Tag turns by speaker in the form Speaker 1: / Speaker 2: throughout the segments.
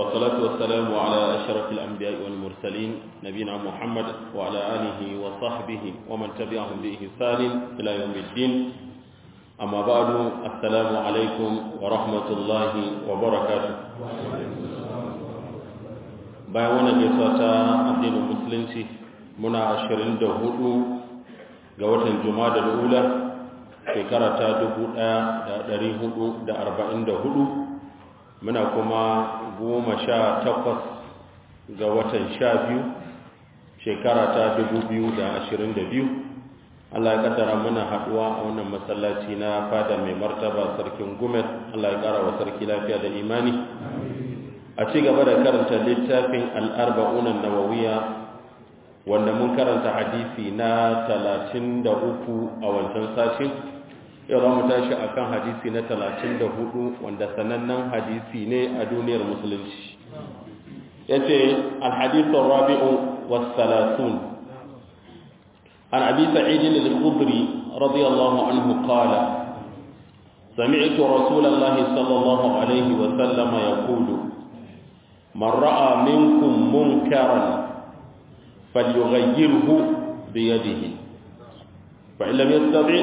Speaker 1: والصلاة والسلام على أشرف الأنبياء والمرسلين نبينا محمد وعلى آله وصحبه ومن تبعهم بإحسان إلى يوم الدين أما بعد السلام عليكم ورحمة الله وبركاته bayan wannan gaisuwa ta addinin musulunci muna 24 ga watan Jumada al-Ula shekara ta 1444 muna kuma 18 ga watan 12 shekara ta 2022 Allah ya kaddara muna haduwa a wannan masallaci na fada mai martaba sarkin Gumel Allah ya kara wa sarki lafiya da imani a ci gaba da karanta littafin al-arba'un an-nawawiyya wanda mun karanta hadisi na 33 a wancan sashin yau za mu tashi akan hadisi na 34 wanda sanannen hadisi ne a duniyar musulunci yace al-hadith ar-rabi'u was-salasun an abi sa'id al-khudri radiyallahu anhu qala sami'tu rasulallahi sallallahu alayhi wa sallam yaqulu man ra'a minkum munkaran falyughayyirhu biyadihi fa in lam yastati'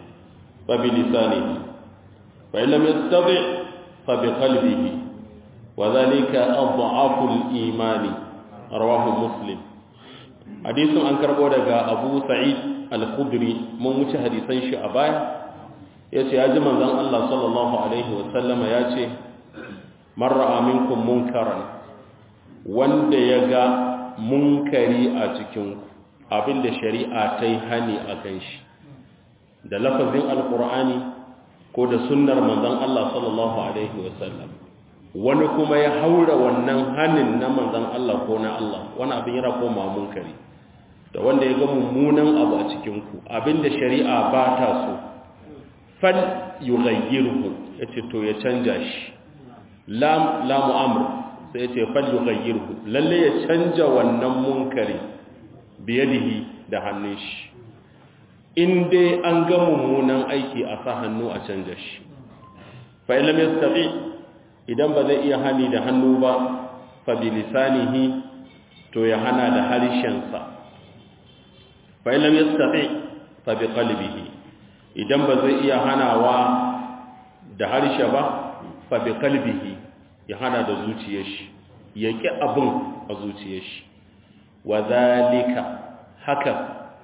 Speaker 1: فبلسانه فإن لم يستطع فبقلبه وذلك أضعف الإيمان رواه مسلم حديث عن كربو دغا أبو سعيد الخدري من wuce hadisan shi a baya yace yaji manzon Allah sallallahu alaihi wasallam yace man ra'a minkum munkaran wanda yaga munkari a cikin abinda shari'a ta yi hani akan shi da lafazin alkur'ani ko da sunnar manzon Allah sallallahu alaihi wasallam wani kuma ya haura wannan hanin na manzon Allah ko na Allah wani abin yana koma munkari da wanda ya ga mummunan abu a cikin ku abinda shari'a ba ta so fal yughayyirhu yace to ya canja shi lam amr sai yace fal yughayyirhu lalle ya canja wannan munkari biyadihi da hannun shi in dai an ga mummunan aiki a sa hannu a canja shi fa ilam yastati idan ba zai iya hani da hannu ba fa bi lisanihi to ya hana da harshen sa fa ilam yastati fa bi qalbihi idan ba zai iya hanawa da harshe ba fa bi qalbihi ya hana da zuciyar shi ya ki abun a zuciyar shi wa zalika haka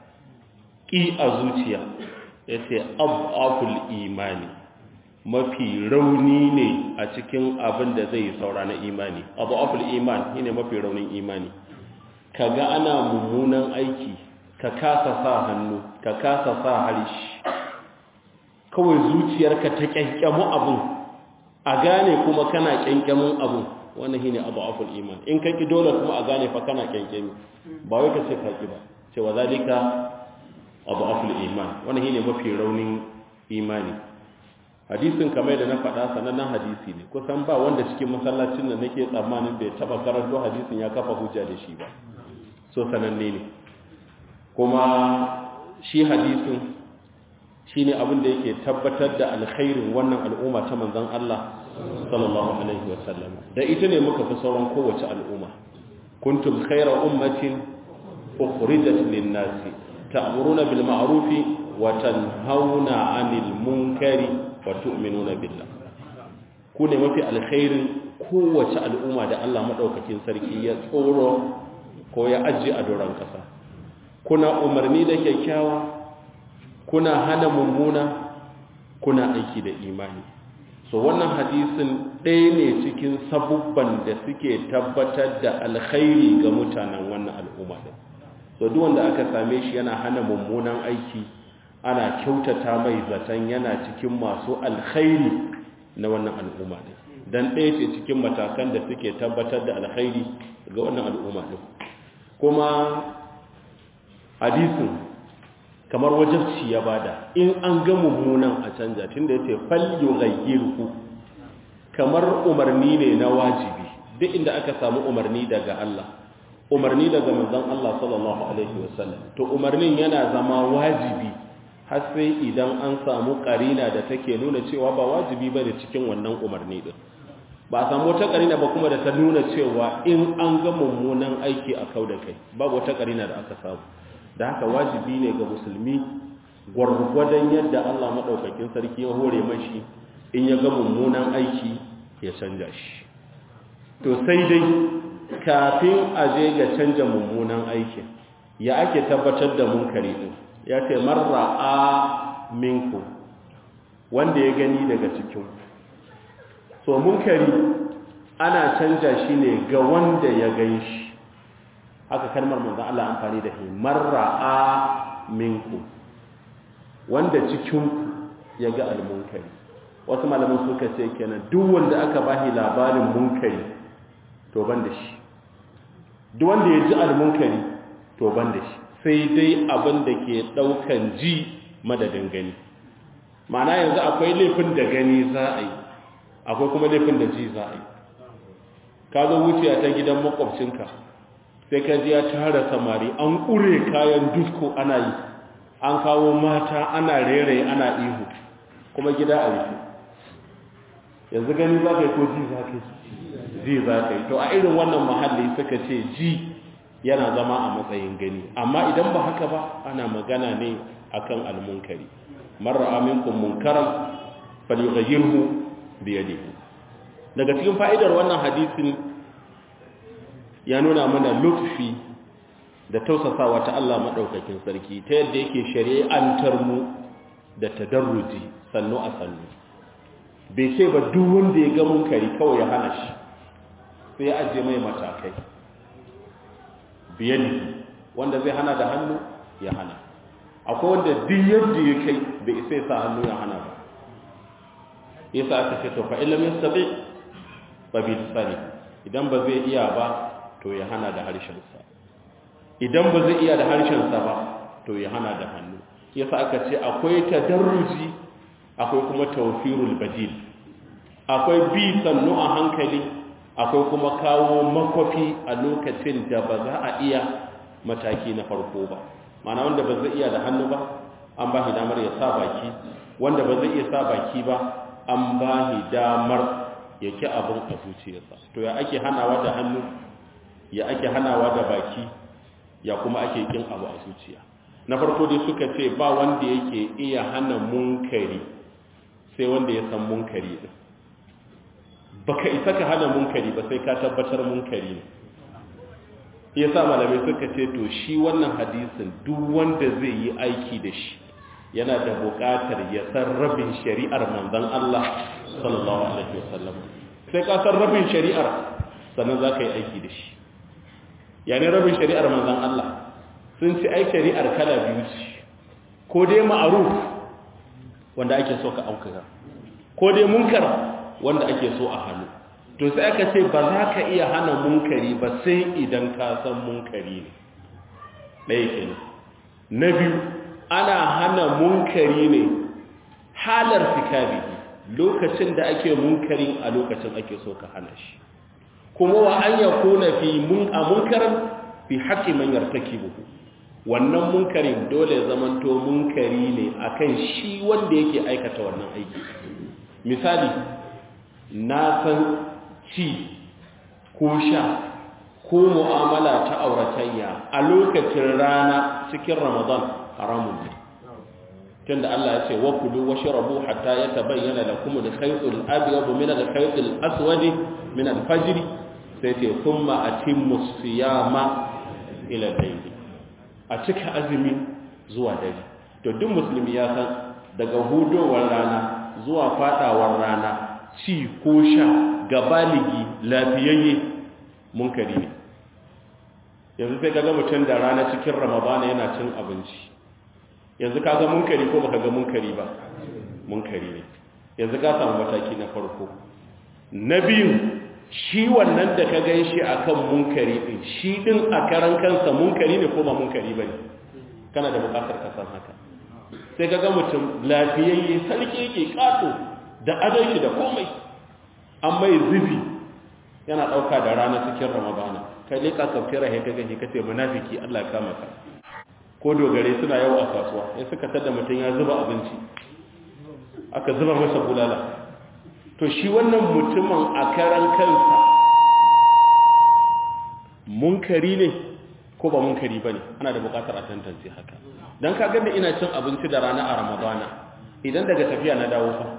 Speaker 1: ƙi a zuciya ya ce ab'aful imani mafi rauni ne a cikin abin da zai saura na imani ab'aful iman shi ne mafi raunin imani ka ga ana mummunan aiki ka kasa sa hannu ka kasa sa harshe kawai zuciyarka ta kyankyamu abin a gane kuma kana kyankyamin abin wannan shi ne ab'aful iman in ka ki dole kuma a gane fa kana kyankyami ba wai ka ce ka ki ba cewa zalika abu aful iman wannan shine mafi raunin imani hadisin kamar da na faɗa sanannen hadisi ne kusan ba wanda cikin masallacin da nake tsammanin bai taba karanto hadisin ya kafa hujja da shi ba so sananne ne kuma shi hadisin shine abin da yake tabbatar da alkhairin wannan al'umma ta manzon Allah sallallahu alaihi wasallam da ita ne muka fi sauran kowace al'umma kuntum khayra ummatin ukhrijat lin-nasi ta'muruna bil ma'ruf wa tanhauna 'anil munkari wa tu'minuna billah ku ne mafi alkhairin kowace al'umma da Allah madaukakin sarki ya tsoro ko ya aje a doran kasa kuna umarni da kyakkyawa kuna hana mummuna kuna aiki da imani so wannan hadisin ɗaya ne cikin sabubban da suke tabbatar da alkhairi ga mutanen wannan al'umma din so duk wanda aka same shi yana hana mummunan aiki ana kyautata mai zaton yana cikin masu alkhairi na wannan al'umma din dan ɗaya ce cikin matakan da suke tabbatar da alkhairi ga wannan al'umma din kuma hadisin kamar wajibci ya bada in an ga mummunan a canja tunda yace fal yughayyirhu kamar umarni ne na wajibi duk inda aka samu umarni daga Allah umarni daga manzon Allah sallallahu alaihi wasallam to umarnin yana zama wajibi har sai idan an samu karina da take nuna cewa ba wajibi bane cikin wannan umarni din ba a samu wata karina ba kuma da ta nuna cewa in an ga mummunan aiki a kau da kai babu wata karina da aka samu. Da haka wajibi ne ga musulmi gwargwadon yadda Allah madaukakin sarki ya hore mashi in ya ga mummunan aiki ya canja shi. To sai dai kafin a je ga canja mummunan aikin ya ake tabbatar da munkari din, ya ce marra'a minku, wanda ya gani daga cikin. So munkari ana canja shi ne ga wanda ya gan shi, haka kalmar manzon Allah amfani da shi, marra'a minku, wanda cikin ya ga almunkari. Wasu malaman suka ce kenan duk wanda aka bashi labarin munkari to ban da shi, duk wanda ya ji almunkari to ban da shi, sai dai abin da ke daukan ji madadin gani. Ma'ana yanzu akwai laifin da gani za a yi, akwai kuma laifin da ji za a yi. Ka zo wuciya ta gidan makwabcinka sai ka ji ya tara samari an ƙure kayan dusko ana yi, an kawo mata ana rere ana ihu, kuma gida a rufe. Yanzu gani za ka yi ko ji za ka yi? Ji za ka yi. To a irin wannan mahalli suka ce ji yana zama a matsayin gani, amma idan ba haka ba ana magana ne akan almunkari. Marra aminkum munkaran falyughayyirhu bi yadihi. Daga cikin fa'idar wannan hadisin ya nuna mana lutfi da tausasawa ta Allah madaukakin sarki ta yadda yake shari'antar mu da tadarruji sannu a sannu. Bai ce ba duk wanda ya ga munkari kawai ya hana shi, sai ya ajiye mai matakai. Biyadi wanda zai hana da hannu ya hana, akwai wanda duk yadda ya kai bai isa ya sa hannu ya hana ba. Yasa aka ce to fa illam yastabi fa bi lisani, idan ba zai iya ba to ya hana da harshensa, idan ba zai iya da harshensa ba to ya hana da hannu. Yasa aka ce akwai tadarruji, akwai kuma tawfirul badil, akwai bi sannu a hankali, akwai kuma kawo makwafi a lokacin da ba za a iya mataki na farko ba. Mana wanda ba zai iya da hannu ba an ba shi damar ya sa baki, wanda ba zai iya sa baki ba an ba shi damar ya ki abin a zuciyarsa. To ya ake hanawa da hannu, ya ake hanawa da baki, ya kuma ake kin abu a zuciya. Na farko dai suka ce ba wanda yake iya hana munkari sai wanda ya san munkari din. Baka isa ka hana munkari ba sai ka tabbatar munkari ne. Yasa malamai suka ce to shi wannan hadisin duk wanda zai yi aiki da shi yana da buƙatar ya san rabin shari'ar manzon Allah sallallahu alaihi wasallam. Sai ka san rabin shari'ar sannan za ka yi aiki da shi. Yani rabin shari'ar manzon Allah sun ce ai shari'ar kala biyu ce, ko dai ma'ruf wanda ake so ka auka, ko dai munkar wanda ake so a hannu. To sai aka ce ba za ka iya hana munkari ba sai idan ka san munkari ne. Ɗaya kenan. Na biyu, ana hana munkari ne halar fikabi, lokacin da ake munkari a lokacin ake so ka hana shi. Kuma wa an yakuna fi munkaran fi haqqi man yartakibuhu. Wannan munkarin dole zamanto munkari ne akan shi wanda yake aikata wannan aiki. Misali, na san ci ko sha ko mu'amala ta auratayya a lokacin rana cikin Ramadan haramun ne. Tunda Allah ya ce wa kulu washrabu hatta yatabayyana lakum al-khayt al-abyad min al-khayt al-aswad min al-fajr, sai ce thumma atimmu as-siyama ila al-layl. A cika azumi zuwa dare. To duk musulmi ya san daga hudowar rana zuwa fadawar rana ci ko sha ga baligi lafiyayye munkari ne. Yanzu sai kaga mutum da rana cikin Ramadana yana cin abinci, yanzu kaga munkari ko baka ga munkari ba? Munkari ne. Yanzu ka samu mataki na farko. Na biyu, shi wannan da ka gan shi akan munkari din, shi din a karan kansa munkari ne ko ba munkari bane? Kana da bukatar ka san haka. Sai kaga mutum lafiyayye sarki yake kato da adon shi da komai, an mai zubi yana dauka da rana cikin Ramadana. Kai ne ka kafira he kaga shi kace munafiki, Allah ya kama ka. Ko dogare suna yau a kasuwa, sai suka tada mutum ya zuba abinci, aka zuba masa bulala. to shi wannan mutumin a karan kansa munkari ne ko ba munkari ba ne? Ana da bukatar a tantance haka. Don ka gani ina cin abinci da rana a Ramadana, idan daga tafiya na dawo fa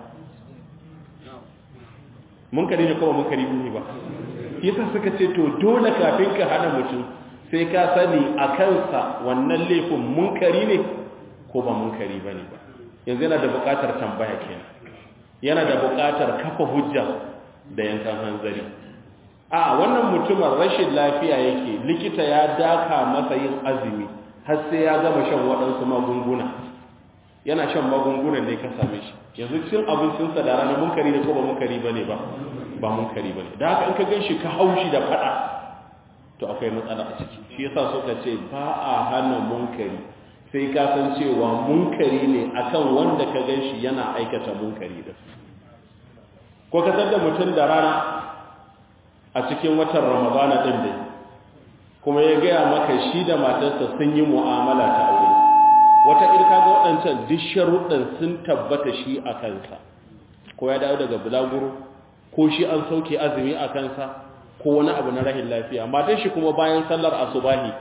Speaker 1: munkari ne ko ba munkari ne ba? Yasa suka ce to dole kafin ka hana mutum sai ka sani a kansa wannan laifin munkari ne ko ba munkari ba ne ba. Yanzu yana da bukatar tambaya kenan, yana da bukatar kafa hujja da yankan hanzari. A wannan mutumin rashin lafiya yake, likita ya daka masa yin azumi har sai ya gama shan waɗansu magunguna, yana shan magungunan ne ka same shi. Yanzu cin abincinsa da rana munkari ne ko ba munkari ba ne ba? Ba munkari ba ne. Da haka in ka gan shi ka haushi da faɗa, to akwai matsala a ciki. Shi yasa suka ce ba a hana munkari sai ka san cewa munkari ne akan wanda ka gan shi yana aikata munkari da ko ka san da mutum da rana a cikin watan Ramadana din dai kuma ya gaya maka shi da matarsa sun yi mu'amala ta aure, wata irka ga waɗancan duk sharuɗan sun tabbata shi a kansa, ko ya dawo daga bulaguro ko shi an sauke azumi a kansa ko wani abu na rahin lafiya, matar shi kuma bayan sallar asubahi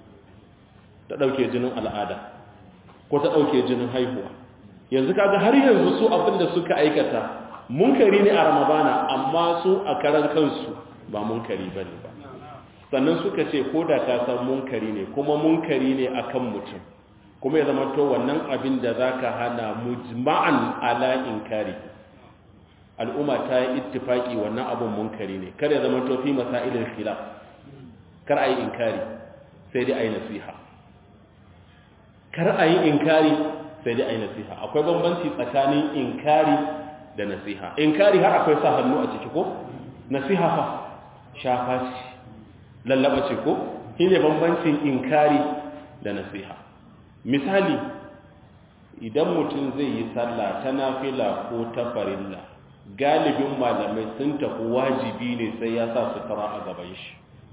Speaker 1: ta ɗauke jinin al'ada ko ta ɗauke jinin haihuwa. Yanzu kaga har yanzu su abin da suka aikata munkari ne a Ramadana, amma su a karan kansu ba munkari bane ba. Sannan suka ce ko da ka san munkari ne kuma munkari ne akan mutum, kuma ya zama to wannan abin da zaka hana mujma'an ala inkari, al'umma ta yi ittifaki wannan abin munkari ne, kar ya zama to fi masailil khilaf, kar ayi inkari sai dai ayi nasiha, kar ayi inkari sai dai ayi nasiha. Akwai bambanci tsakanin inkari da nasiha. Inkari har akwai sa hannu a ciki ko? Nasiha fa shafa ce, lallaba ce ko? Shine bambancin inkari da nasiha. Misali, idan mutum zai yi sallah ta nafila ko ta farilla, galibin malamai sun tafi wajibi ne sai ya sa sutura a gaban shi,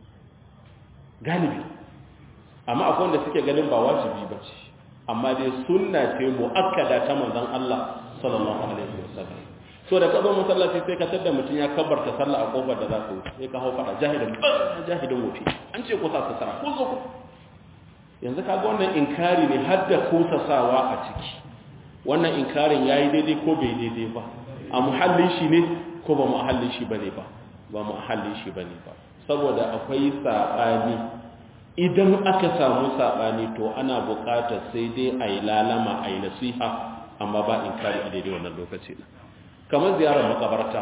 Speaker 1: galibi. Amma akwai wanda suke ganin ba wajibi ba ce, amma dai sunna ce mu'akkada ta manzon Allah sallallahu alaihi wasallam. So da kazo masallaci sai ka tada mutun ya kabbarta sallah a kofar da za ku sai ka hau fada jahilin wufi, an ce ko sa sutura ko zo ku. Yanzu kaga wannan inkari ne har da kosasawa a ciki. Wannan inkarin yayi daidai ko bai daidai ba, a muhallin shi ne ko ba muhallin shi bane ba, ba muhallin shi bane ba, saboda akwai sabani. Idan aka samu sabani to ana buƙatar sai dai ayi lalama ayi nasiha, amma ba inkari a daidai wannan lokaci. Kamar ziyarar makabarta,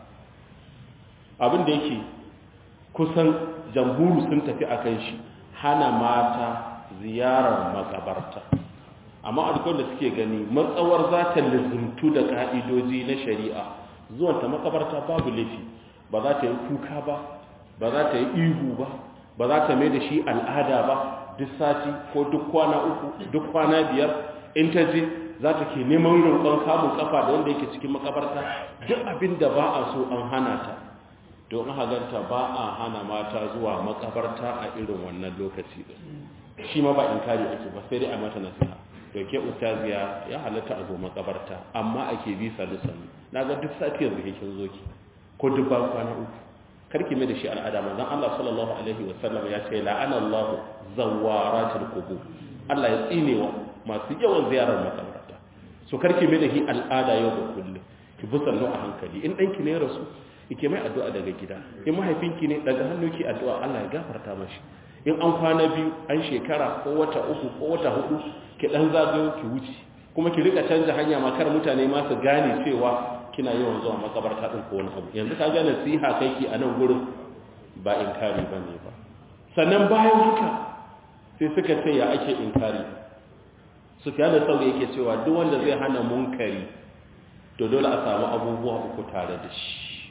Speaker 1: abin da yake kusan jamhuru sun tafi akan shi, hana mata ziyarar makabarta. Amma alƙawar da suke gani matsawar za ta lizumtu da ka'idoji na shari'a, zuwanta makabarta babu laifi, ba za ta yi kuka ba, ba za ta yi ihu ba, ba za ta mai da shi al'ada ba, duk sati ko duk kwana uku, duk kwana biyar in ta je za ta ke neman roƙon kamun kafa da wanda yake cikin makabarta. Duk abin da ba a so an hana ta, don haganta ba a hana mata zuwa makabarta a irin wannan lokaci din. Shi ma ba inkari ake ba, sai dai a mata nasiha. To ke ustaziya ya halatta a zo makabarta, amma ake bi sanu-sanu. Na ga duk sati yanzu kin zo ki ko duk ba kwana uku, karki mai da shi al'ada. Manzon Allah sallallahu alaihi wasallam ya ce la'ana Allah zawaratul qubur, Allah ya tsinewa masu yawan ziyarar makabarta. So karki mai da shi al'ada yau da kullum, ki bi sannu a hankali. In danki ne rasu, kike mai addu'a daga gida. In mahaifinki ne, daga hannu ki addu'a Allah ya gafarta mashi. In an kwana biyu, an shekara ko wata uku ko wata hudu, ki dan zagayo ki wuce, kuma ki rika canza hanya ma kar mutane ma su gane cewa kina yawan zuwa makabarta din ko wani abu. Yanzu ka ga nasiha kai ki a nan gurin ba inkari bane ba. Sannan bayan haka sai suka ce ya ake inkari. Sufyan al-Thawri yake cewa duk wanda zai hana munkari to dole a samu abubuwa uku tare da shi.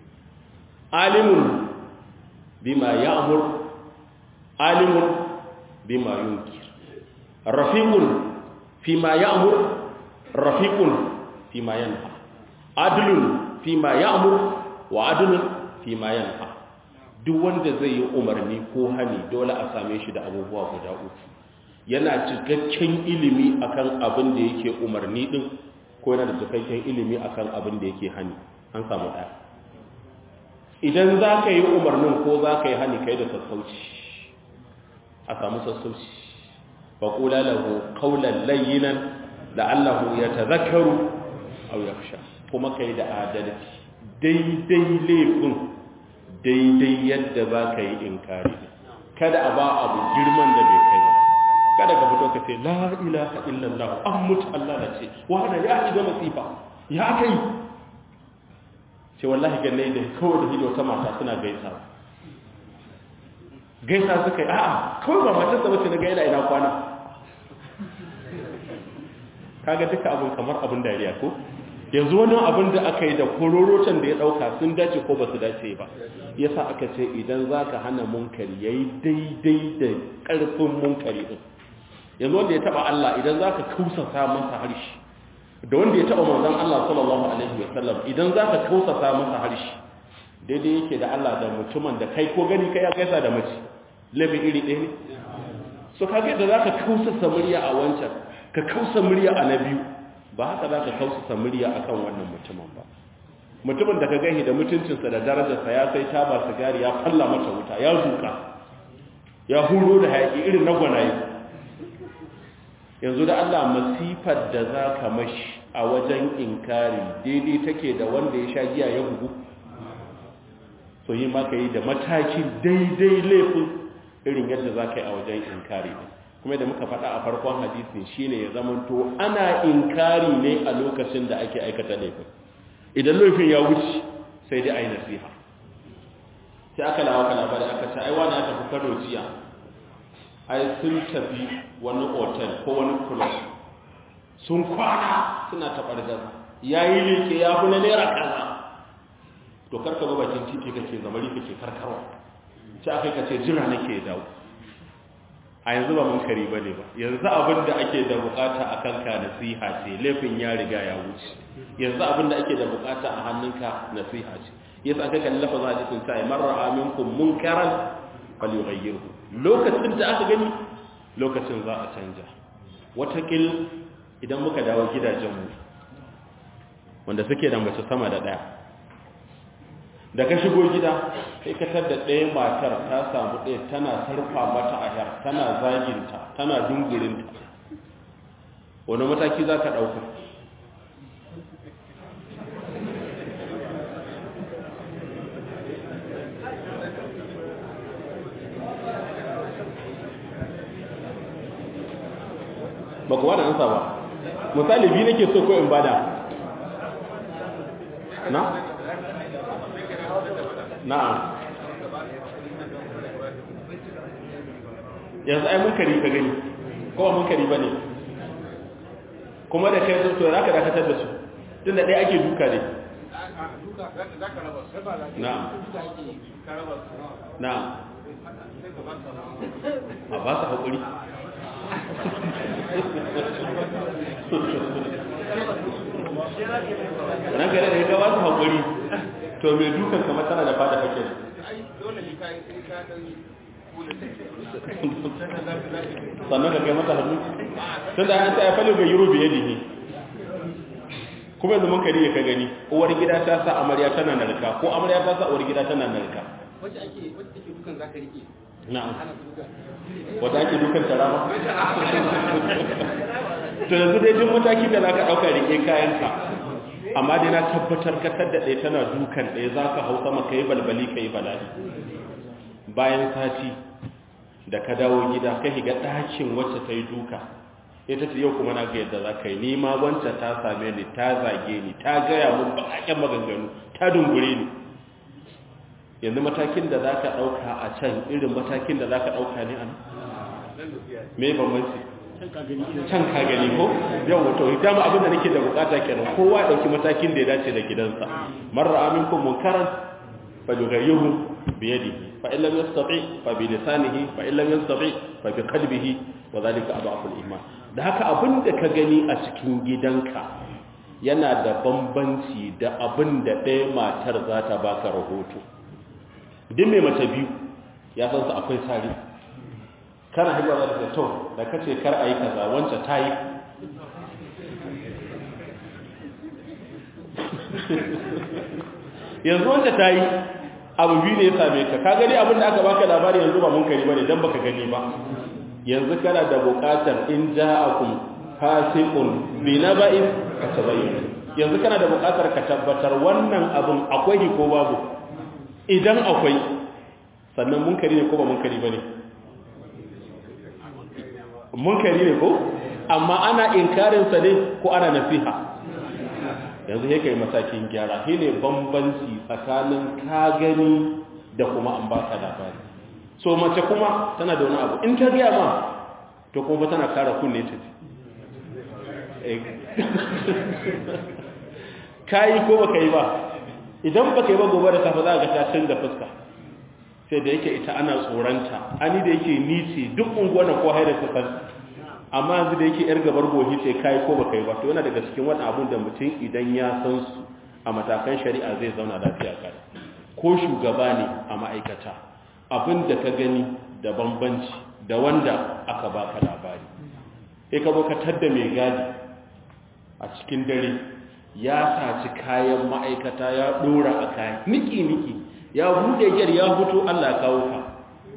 Speaker 1: Alimun bima ya'mur, alimun bima yunkir, rafiqun fima ya'mur, rafiqun fima yanha, adlun fima ya'mur wa adlun fima yanha. Duk wanda zai yi umarni ko hani dole a same shi da abubuwa guda uku. Yana cikakken ilimi akan abin da yake umarni din, ko yana da cikakken ilimi akan abin da yake hani. an samu ɗaya. Idan za ka yi umarnin ko za ka yi hani kai da sassauci a samu sassauci ba kula lahu qawlan layyinan la'allahu yatadhakkaru aw yakhsha, kuma kai da adalci daidai laifin daidai yadda za ka yi inkari, kada a ba abu girman da bai kai ba, kada ka fito ka ce la ilaha illallah an mutu Allah na ce wanda ya shiga masifa ya kai ce wallahi ganne da kawai da hido ta mata suna gaisa suka yi a'a kawai ba matar sa bace na gaida ina kwana, kaga duka abun kamar abun dariya ko yanzu wannan abin da aka yi da kororotan da ya dauka sun dace ko ba su dace ba, yasa aka ce idan zaka hana munkari yayi daidai da karfin munkari din. Yanzu wanda ya taba Allah idan zaka kausasa masa harshe da wanda ya taba manzon Allah sallallahu alaihi wasallam idan zaka kausasa masa harshe daidai yake da Allah da mutumin da kai ko gani kai ya kaisa da mace labi iri ɗaya ne. So kage da zaka kausasa murya a wancan ka kausa murya a na biyu, ba haka za ka kausasa murya akan wannan mutumin ba. Mutumin da ka gani da mutuncinsa da darajarsa ya sai taba sigari ya falla mata wuta ya zuka ya huro da hayaki irin na gwanaye, yanzu da Allah masifar da za ka mashi a wajen inkari daidai take da wanda ya sha giya ya bugu, so yi maka yi da mataki daidai laifin irin yadda za ka yi a wajen inkari. Kuma da muka faɗa a farkon hadisin shine ya zamanto ana inkari ne a lokacin da ake aikata laifin. Idan laifin ya wuce sai dai ayi nasiha. Sai aka lawa labari aka ce ai wani ya tafi Kano jiya, ai sun tafi wani otal ko wani club sun kwana suna taɓargar yayi leke ya fi na naira kaza, to karka ba bakin titi kake zamari kake karkarwa, sai aka kace jira nake dawo. A yanzu ba munkari bane ba, yanzu abin da ake da bukata a kanka nasiha ce, laifin ya riga ya wuce. Yanzu abin da ake da bukata a hannunka nasiha ce. Yasa aka kalli lafazin hadisin sai marra aminkum munkaran falyughayyirhu, lokacin da aka gani lokacin za a canja. Watakil idan muka dawo gidajenmu wanda suke da mace sama da daya, da ka shigo gida sai ka tada ɗaya matar ta samu ɗaya tana sarfa mata a yar, tana zaginta, tana dungurinta, wani mataki za ka ɗauka? ba kuwa da ansa ba. Misali biyu nake so ko in bada na? Na'am. Yanzu ai munkari ka gani ko ba munkari bane, kuma da kai to zaka dakatar da su tunda dai ake duka ne. Na'am. Na'am. A ba su hakuri. Ran gare da ka ba su hakuri, to mai dukan kamar tana da fada kake sannan ka kai mata hannu tun da an ta ya falo ga yuro biye ne. Kuma yanzu mun kari ya ka gani uwar gida ta sa amarya tana narka ko amarya ta sa uwar gida tana narka, wacce ake dukan zaka rike. Na'am, wata ake dukan tarama. To yanzu dai duk mataki da zaka dauka rike kayanka, amma dai na tabbatar ka tadda ɗaya tana dukan ɗaya za ka hau sama ka yi balbali ka yi bala'i. Bayan sati da ka dawo gida ka higa ɗakin wacce ta yi duka, ita ce yau kuma na ga yadda za ka yi, nima wancan ta same ni, ta zage ni, ta gaya mun baƙaƙen maganganu, ta dungure ni. Yanzu matakin da za ka ɗauka a can irin matakin da za ka ɗauka ne a nan? Me bambanci? Can ka gani ko yau wato dama abin da nake da bukata kenan, kowa ya dauki matakin da ya dace da gidansa. Marra aminkum munkaran falyughayyirhu bi yadihi fa in lam yastati fa bi lisanihi fa in lam yastati fa bi qalbihi wa dhalika adhafu al-iman. Da haka abin da ka gani a cikin gidanka yana da bambanci da abin da ɗaya matar za ta baka rahoto. Duk mai mace biyu ya san su akwai sari, kana hajjawa da to da kace kar ayi kaza wancan tayi yanzu wanda ta yi abu biyu ne ya same ka ka gani abin da aka baka labari yanzu ba munkari bane dan baka gani ba yanzu kana da buƙatar in ja'akum fasiqun binaba'in fatabayyanu yanzu kana da buƙatar ka tabbatar wannan abin akwai ko babu idan akwai sannan munkari ne ko ba munkari bane munkari ne ko amma ana inkarin sa ne ko ana nasiha yanzu yake yi matakin gyara shine bambanci tsakanin ka gani da kuma an baka labari so mace kuma tana da wani abu in ta riya ma to kuma tana kara kunne ta ji kai ko baka yi ba idan baka yi ba gobe da safe za ka ta canza fuska sai da yake ita ana tsoranta ani da yake nice duk unguwar ko haida ta san amma yanzu da yake yar gabar gohi sai kai ko baka yi ba to yana daga cikin wannan abun da mutum idan ya san su a matakan shari'a zai zauna lafiya kai ko shugaba ne a ma'aikata abin da ka gani da bambanci da wanda aka baka labari sai ka bokatar da mai gadi a cikin dare ya saci kayan ma'aikata ya dora a kayan niki ya bude gyar ya fito Allah ya kawo ka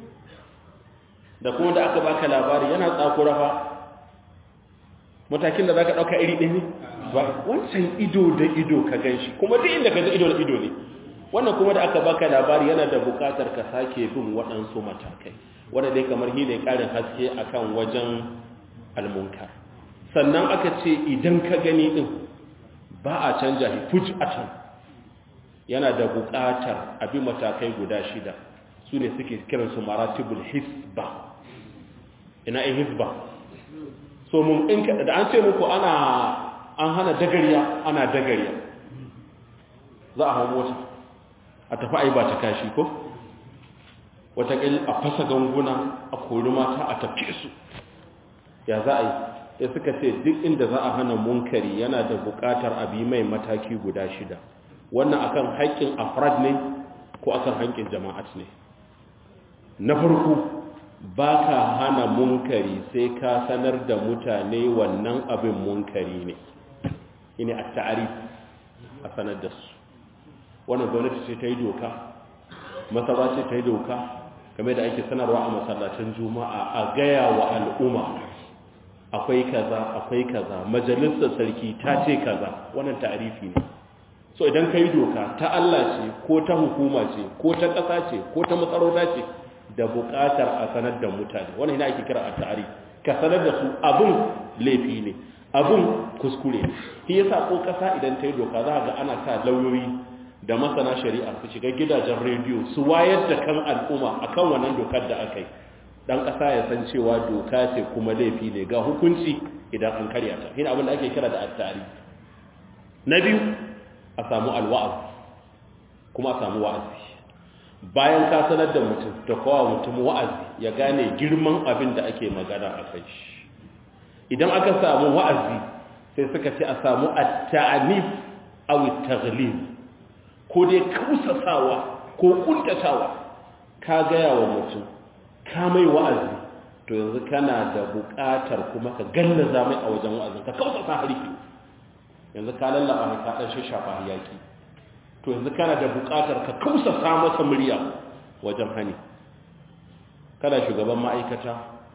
Speaker 1: da kuma da aka baka labari yana tsakura fa matakin da zaka dauka iri ɗaya ne ba wancan ido da ido ka ganshi kuma duk inda ka ga ido da ido ne wannan kuma da aka baka labari yana da bukatar ka sake bin waɗansu matakai wanda dai kamar hi ne ƙarin haske akan wajen almunkar sannan aka ce idan ka gani din ba a canja shi fujatan yana da bukatar abin matakai guda 6 su ne suke kiransu maratibul hisba ina in hisba so mun in da an ce muku an hana dagariya ana dagariya za a hau mota a tafi ai ba ta kashi ko wataƙil a fasa ganguna a kori mata a tafi su ya za a yi ya suka ce duk inda za a hana munkari yana da buƙatar abi mai mataki guda 6 wannan akan haƙƙin afrad ne ko akan haƙƙin jama'at ne na farko ba ka hana munkari sai ka sanar da mutane wannan abin munkari ne ina a ta'arif a sanar da su wannan gwamnati ce ta yi doka masallaci ta yi doka game da ake sanarwa a masallacin juma'a a gaya wa al'umma akwai kaza majalisar sarki ta ce kaza wannan ta'arifi ne so idan ka yi doka ta Allah ce ko ta hukuma ce ko ta ƙasa ce ko ta matsarauta ce da buƙatar a sanar da mutane wannan ina ake kira a ta'arif ka sanar da su abin laifi ne abin kuskure ne shi yasa ko ƙasa idan ta yi doka za ga ana sa lauyoyi da masana shari'a su shiga gidajen rediyo su wayar da kan al'umma akan wannan dokar da aka yi dan ƙasa ya san cewa doka ce kuma laifi ne ga hukunci idan an karya ta shi abin da ake kira da at-ta'arif na biyu a samu alwa'az kuma a samu wa'azi bayan ka sanar da mutum da kowa mutum wa'azi ya gane girman abin da ake magana a kai shi idan aka samu wa'azi sai suka ce a samu at-ta'anif aw at-taghlib ko dai kausasawa ko kuntatawa ka gaya wa mutum ka mai wa'azi to yanzu kana da buƙatar kuma ka gallaza mai a wajen wa'azin ka kausasa harki yanzu ka lallaba ne ka dan shafa yaki to yanzu kana da buƙatar ka kausasa masa murya wajen hani kana shugaban ma'aikata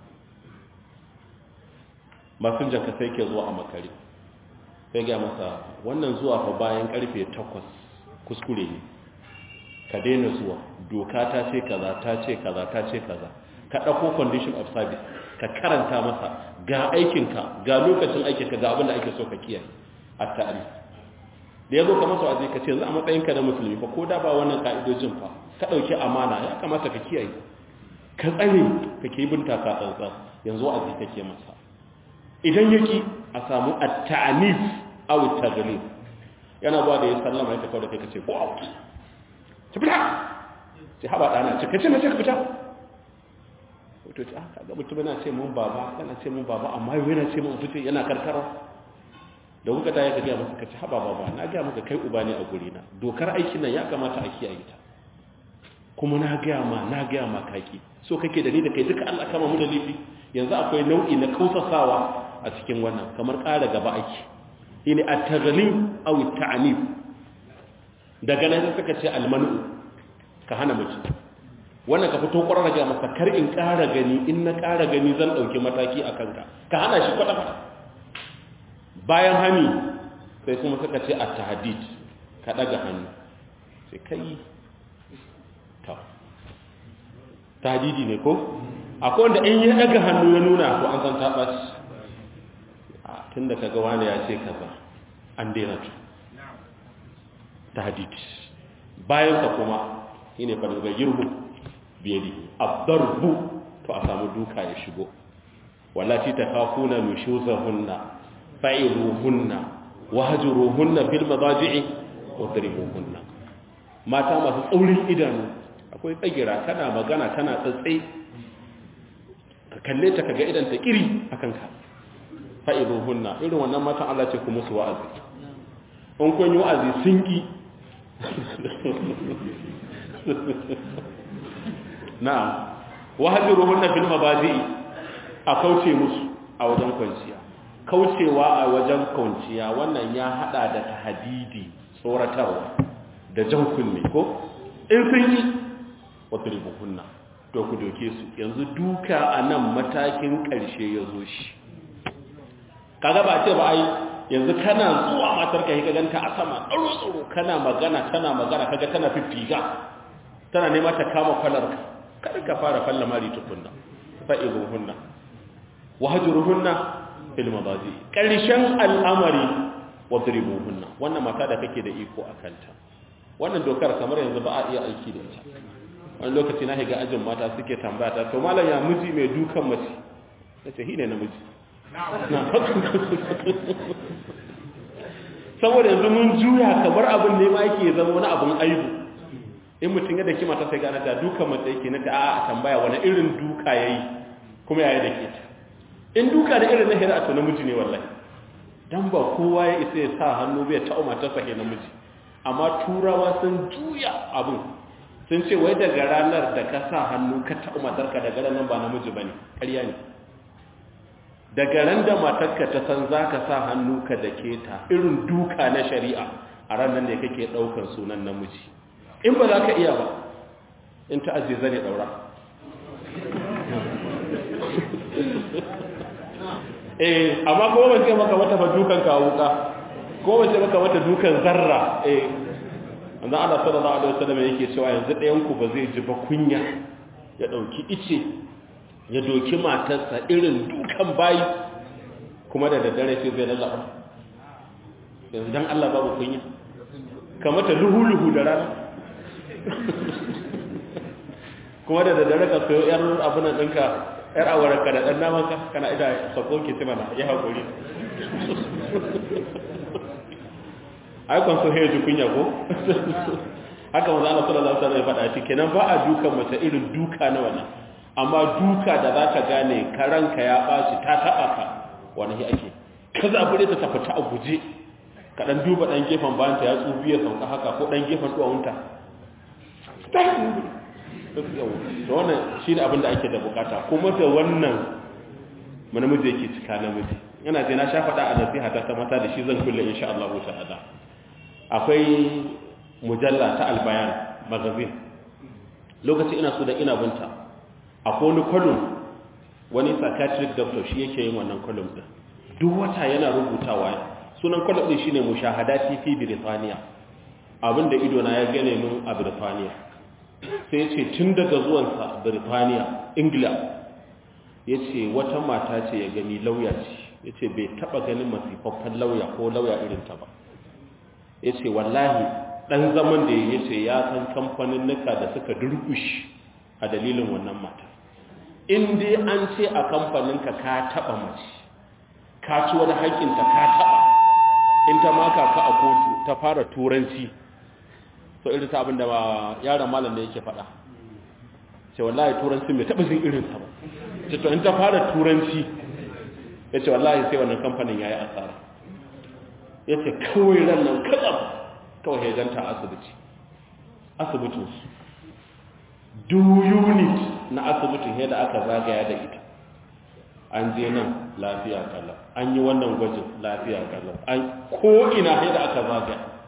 Speaker 1: masun janka sai ke zuwa a makare sai ga masa wannan zuwa fa bayan karfe 8 kuskure ne ka daina zuwa doka ta ce kaza ta ce kaza ta ce kaza ka dauko condition of service ka karanta masa ga aikinka ga lokacin aikinka ga abin da ake so ka kiyaye at-ta'rif da yazo ka masa waje ka ce yanzu a matsayinka na musulmi fa ko da ba wannan ka'idojin fa ka dauki amana ya kamata ka kiyaye ka tsare ka ke binta ka tsantsan yanzu waje kake masa idan yaki a samu at-ta'nif aw at-taghlib yana ba da ya sallama ya kawo da kai kace go out ki fita ki haba dana ce kace mace ka fita to ta kaga mutum yana ce mun baba yana ce mun baba amma yana ce mun fita yana karkara da kuka ta ya ga masa kace haba baba na ga maka kai uba ne a guri na dokar aikin nan ya kamata a kiyaye ta kuma na ga ma kaki so kake da ni da kai duka Allah kama mu da lifi yanzu akwai nau'i na kausasawa a cikin wannan kamar ƙara gaba ake shine at-taghlib aw at-ta'nif daga nan suka ce almanu ka hana mace wannan ka fito ƙwarar ga masa kar in ƙara gani in na ƙara gani zan ɗauki mataki a kanka ka hana shi kwata-kwata bayan hani sai kuma suka ce a tahadid ka ɗaga hannu sai kai ta tahadidi ne ko akwai wanda in ya ɗaga hannu ya nuna to an san taɓaci tun da kaga wani ya ce kaza an daina tu tahadid bayan ka kuma shine fa daga yirbu biyadi ad-darbu to a samu duka ya shigo wallati takhafuna nushuzahunna fa'iluhunna wahjuruhunna fil madaji'i wadribuhunna mata masu tsaurin idanu akwai tsagira kana magana kana tsatsai ka kalle ta kaga idan ta kiri akan ka fa'iluhunna irin wannan matan Allah ce ku musu wa'azi in kun yi wa'azi sun ki na'am wahjuruhunna fil mabadi'i a kauce musu a wajen kwanciya kaucewa a wajen kwanciya wannan ya hada da tahdidi tsoratarwa da jan kunne ko in sun yi wadribuhunna to ku doke su yanzu duka anan matakin karshe yazo shi kaga ba ce ba ai yanzu kana zuwa matar ka ganta a sama tsaro kana magana kaga tana fiffiga tana nema ta kama kwalarka kada ka fara falla mari tukunna fa'iluhunna wahjuruhunna fil madaji karshen al'amari wadribuhunna wannan mata da kake da iko akanta wannan dokar kamar yanzu ba a iya aiki da ita wani lokaci na higa ajin mata suke tambaya ta to malam ya miji mai dukan mace nace hi ne namiji saboda yanzu mun juya kamar abin ne ma yake zama wani abin aibu in mutum ya daki mata sai gane ta duka mace yake na ta a tambaya wani irin duka yayi kuma yayi da ke ta in duka da irin na hira to namiji ne wallahi dan ba kowa ya isa ya sa hannu bai ta mata sa namiji amma turawa sun juya abin sun ce wai daga ranar da ka sa hannu ka ta matarka daga ranar ba namiji bane ƙarya ne daga ran da matarka ta san zaka sa hannu ka dake ta irin duka na shari'a a ranar ne kake daukar sunan namiji in ba za ka iya ba in ta aziza ne daura amma kuma ba ce maka wata fa dukan kawuka ko ba ce maka wata dukan zarra wanda Allah sallallahu alaihi wasallam yake cewa yanzu ɗayan ku ba zai ji ba kunya ya dauki ice ya doki matarsa irin dukan bayi kuma da daddare sai zai lallaba yanzu dan Allah babu kunya kamata luhu-luhu da rana kuma da daddare ka sayo yar abunan ɗinka yar awararka da ɗan namanka kana ida sako ke mana ya haƙuri aikon so heji kunya ko haka wanzu Allah sallallahu alaihi wasallam ya faɗa ciki kenan ba a dukan mace irin duka na wannan amma duka da za ka gane karanka ya ɓaci ta taɓa ka wani ake ka zaɓi ta tafi ta a guje ka ɗan duba ɗan gefen bayanta ya tsubi ya sauka haka ko ɗan gefen ɗuwawunta da wannan shi ne abin da ake da bukata kuma da wannan namiji yake cika namiji yana ce na sha faɗa a nasiha ta mata da shi zan kulle insha Allah ta'ala akwai mujalla ta albayan magazin lokaci ina so da ina binta akwai wani column wani psychiatric doctor shi yake yin wannan column din duk wata yana rubutawa sunan column din shine mushahadati fi Birtaniya abinda ido na ya gane mun a Birtaniya sai ya ce tun daga zuwansa Birtaniya Ingila ya ce wata mata ce ya gani lauya ce ya ce bai taba ganin masifaffen lauya ko lauya irin ta ba ya ce wallahi dan zaman da ya ce ya san kamfanin nuka da suka durkushi a dalilin wannan mata in dai an ce a kamfaninka ka taba mace ka ci wani haƙƙinta ka taba in ta maka ka a kotu ta fara turanci to irin ta abin da ba yaran malam da yake faɗa ce wallahi turanci mai taɓa jin irin ta ba ce to in ta fara turanci ya ce wallahi sai wannan kamfanin ya yi asara ya ce kawai ran nan katsam kawai hejanta a asibitinsu duk unit na asibitin yadda aka zagaya da ita an je nan lafiya kalau an yi wannan gwajin lafiya kalau an ko'ina yadda aka zagaya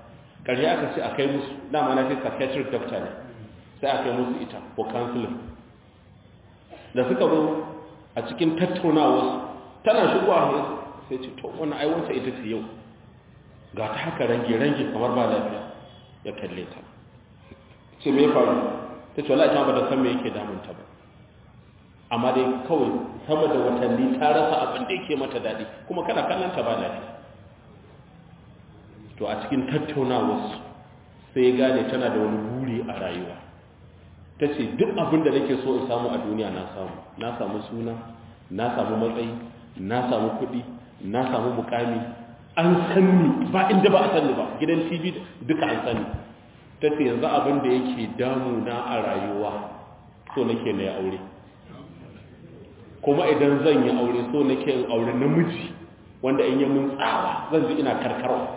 Speaker 1: ƙarshe aka ce a kai musu dama na ce psychiatric doctor ne sai a kai musu ita ko counseling da suka zo a cikin tattaunawa tana shigowa sai ce to wannan ai wata ita ce yau ga ta haka range kamar ba lafiya ya kalle ta ce me faru ta ce wallahi ta ba da san me yake damunta ba amma dai kawai sama da watanni ta rasa abin da yake mata daɗi kuma kana kallon ta ba lafiya to a cikin tattaunawarsu sai ya gane tana da wani buri a rayuwa ta ce duk abin da nake so in samu a duniya na samu suna na samu matsayi na samu kuɗi na samu mukami an sanni ba inda ba a sanni ba gidan tv duka an sanni ta ce yanzu abin da yake damuna a rayuwa so nake na aure kuma idan zan yi aure so nake in aure namiji wanda in yi mun tsawa zan ji ina karkarwa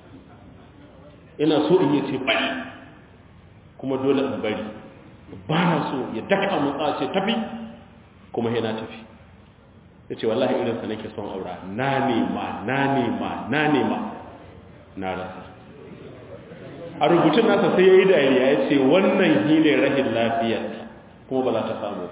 Speaker 1: ina so in yi ce bari kuma dole in bari ba na so ya daka mun tsawa ce tafi kuma yana tafi ya ce wallahi irinsa nake son aura na nema na rasa a rubutun nasa sai ya yi dariya ya ce wannan hile rahin lafiyarta kuma ba za ta samu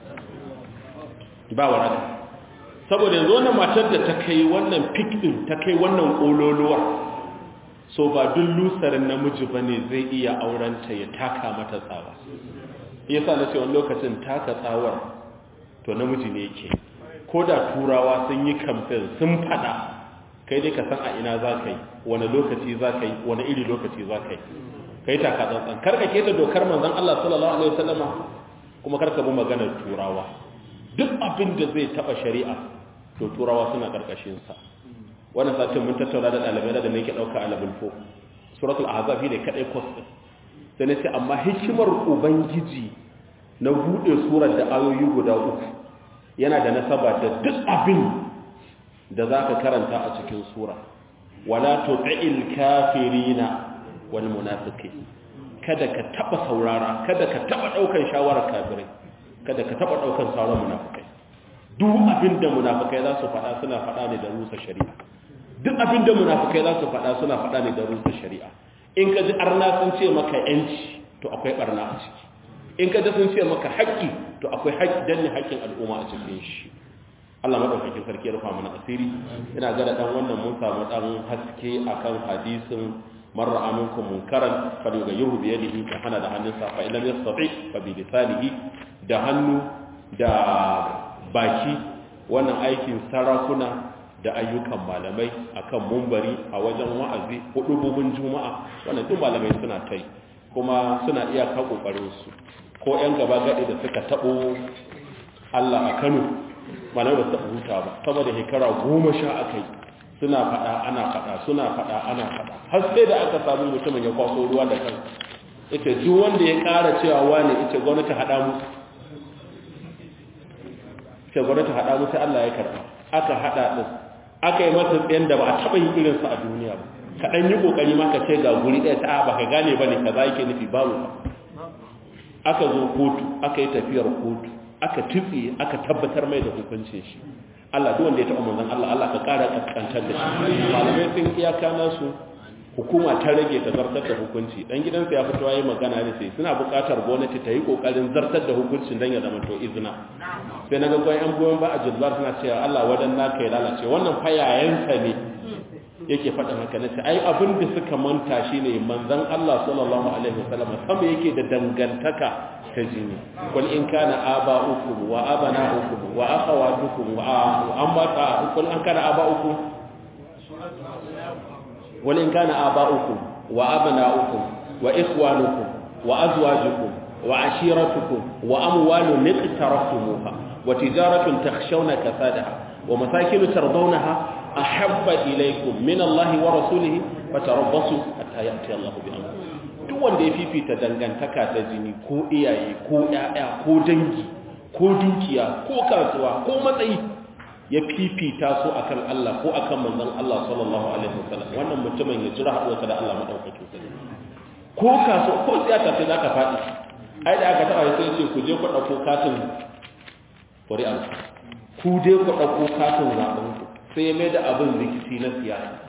Speaker 1: ba waraka saboda yanzu wannan matar da ta kai wannan pik din ta kai wannan kololuwar so ba duk lusarin namiji ba ne zai iya aurenta ya taka mata tsawa yasa na ce wani lokacin taka tsawar to namiji ne yake ko da turawa sun yi kamfen sun fada kai dai ka san a ina za ka yi wani lokaci za ka yi wani iri lokaci za ka yi kai taka tsantsan karka keta dokar manzon Allah sallallahu alaihi wasallama kuma karka bi maganar turawa duk abin da zai taba shari'a to turawa suna karkashin sa wannan satin mun tattauna da dalibai da nake dauka a level 4 suratul ahzab ne kadai course din sai nace amma hikimar ubangiji na bude surar da ayoyi guda uku yana da nasaba da duk abin da zaka karanta a cikin sura wala tuti'il kafirina wal munafiqin kada ka taba saurara kada ka taba daukan shawarar kafirai kada ka taba daukan sauran munafikai duk abinda munafikai za su faɗa suna faɗa ne da rusa shari'a duk abinda munafikai za su faɗa suna faɗa ne da rusa shari'a in ka ji arna sun ce maka yanci to akwai barna a ciki in ka ji sun ce maka haƙƙi to akwai haƙƙi danne haƙƙin al'umma a cikin shi Allah madaukakin sarki ya rufa mana asiri ina ga dan wannan mun samu dan haske akan hadisin man ra'a minkum munkaran falyughayyirhu bi yadihi fa hana da hannunsa fa illam yastati fa bi lisanihi da hannu da baki wannan aikin sarakuna da ayyukan malamai akan mumbari a wajen wa'azi hudububin juma'a wannan duk malamai suna tai kuma suna iya ka kokarin su ko yan gaba gadi da suka tabo Allah a Kano malamai ba su huta ba saboda shekara 10 akai suna fada ana fada suna fada ana fada har sai da aka samu mutumin ya kwaso ruwa da kansa ita duk wanda ya ƙara cewa wani ita gwamnati hada mu sai gwamnati hada mu sai Allah ya karba aka hada din aka yi masa tsayen da ba a taba yin irin sa a duniya ba ka dan yi kokari ma ka ce ga guri ɗaya ta ba ka gane bane kaza yake nufi babu aka zo kotu aka yi tafiyar kotu aka tufi aka tabbatar mai da hukuncin shi Allah duk wanda ya taɓa manzon Allah Allah ka ƙara kaskantar da shi malamai sun iyaka nasu hukuma ta rage ta zartar da hukunci dan gidansa ya fito yayi magana ne sai suna buƙatar gwamnati ta yi kokarin zartar da hukuncin dan ya zama to izina sai naga goyen goyen ba a jilbar suna cewa Allah wadan naka ya lalace wannan fayayensa ne yake faɗin haka nace ai abin da suka manta shine manzon Allah sallallahu alaihi wasallam sama yake da dangantaka ta jini qul in kana aba'ukum wa abana'ukum wa akhawatukum wa ammata qul an kana aba'ukum wal in kana aba'ukum wa abana'ukum wa ikhwanukum wa azwajukum wa ashiratukum wa amwalun iqtaraftumuha wa tijaratun takhshawna kasadaha wa masakin tardawnaha ahabba ilaykum min Allah wa rasulihi fatarabbasu hatta ya'ti Allah bi amrihi duk wanda ya fifita dangantaka ta jini ko iyaye ko ƴaƴa ko dangi ko dukiya ko kasuwa ko matsayi ya fifita su akan Allah ko akan manzon Allah sallallahu alaihi wasallam wannan mutumin ya jira haɗuwarsa da Allah madaukakin sarki ko kasuwa ko siyasa sai zaka faɗi ai da aka taba sai ce ku je ku dauko katin ƙuri'an ku je ku dauko katin zaben ku sai ya mai da abin rikici na siyasa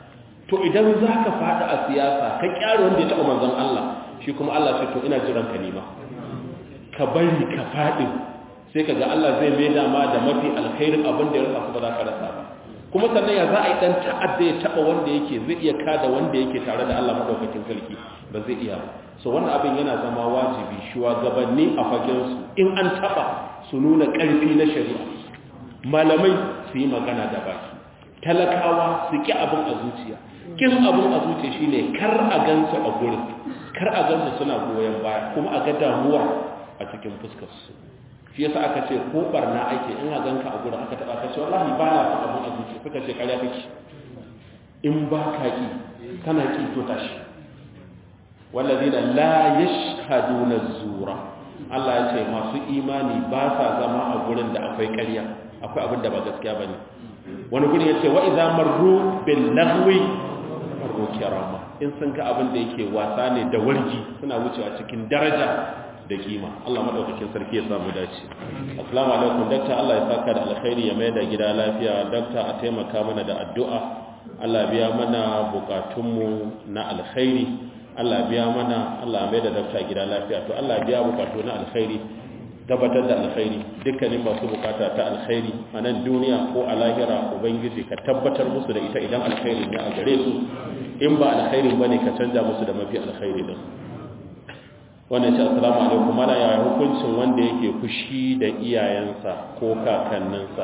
Speaker 1: to idan za ka faɗi a siyasa ka kyara wanda ya taɓa manzon Allah shi kuma Allah ce to ina jiran ka nima ka bari ka faɗi sai ka ga Allah zai mai dama da mafi alkhairin abin da ya rasa ba za ka rasa ba kuma sannan ya za a yi ɗan ta'adda ya taɓa wanda yake zai iya kada wanda yake tare da Allah maɗaukakin sarki ba zai iya ba so wannan abin yana zama wajibi shugabanni a fagensu in an taɓa su nuna ƙarfi na shari'a malamai su yi magana da baki talakawa su ƙi abin a zuciya kin abin a zuciya shine kar a gansu a gurin kar a gansu suna goyon baya kuma a ga damuwa a cikin fuskarsu shi yasa aka ce ko barna ake in a ganka a gurin aka taɓa ka ce wallahi ba na son abin a zuciya suka ce ƙarya kake in ba ka ƙi kana ƙi to tashi wallazina la yashhaduna az-zura Allah ya ce masu imani ba sa zama a gurin da akwai ƙarya akwai abin da ba gaskiya bane wani gurin yace wa idza marru bil lahwi marru kirama in sun ga abin da yake wasa ne da wargi suna wucewa cikin daraja da kima Allah madaukakin sarki ya samu dace assalamu alaikum dakta Allah ya saka da alkhairi ya mai da gida lafiya dakta a taimaka mana da addu'a Allah biya mana bukatunmu na alkhairi Allah biya mana Allah mai da dakta gida lafiya to Allah biya bukatu na alkhairi tabbatar da alkhairi dukkanin masu bukata ta alkhairi a nan duniya ko a lahira ubangiji ka tabbatar musu da ita idan alkhairi ne a gare su in ba alkhairi bane ka canja musu da mafi alkhairi din wannan ce assalamu alaikum mana ya hukuncin wanda yake fushi da iyayensa ko kakanninsa